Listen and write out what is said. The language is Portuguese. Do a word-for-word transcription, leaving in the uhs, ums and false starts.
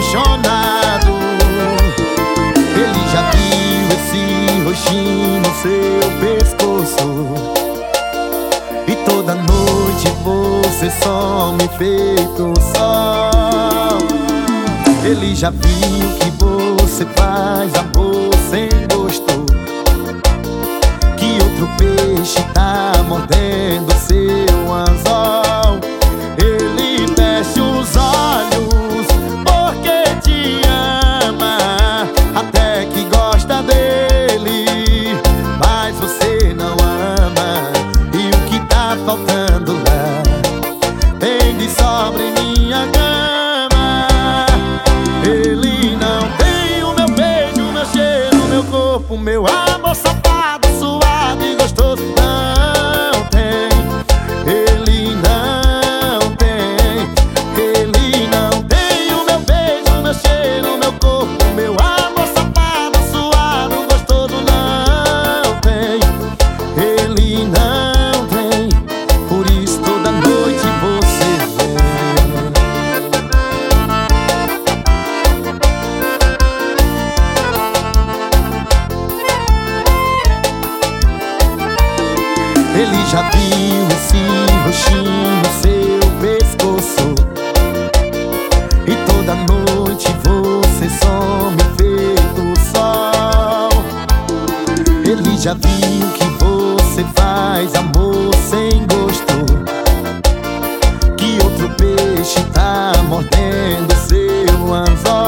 apaixonado. Ele já viu esse roxinho no seu pescoço, e toda noite você some feito sol. Ele já viu que você faz amor sem gosto, que outro peixe tá mordendo seu anzol. Ele fecha os olhos porque te ama, até que gosta dele, mas você não ama. E o que tá faltando lá tem de sobra em minha cama. Ele não tem o meu beijo, meu cheiro, meu corpo, meu amor safado, suado e gostoso. Não tem, ele não tem. Ele não tem o meu beijo, meu cheiro, meu corpo, meu amor safado, suado, gostoso. Não tem, ele não tem. Por isso toda noite você Ele já viu esse roxinho no seu pescoço, e toda noite você some feito sol. Ele já viu que você faz amor sem gosto, que outro peixe tá mordendo seu anzol.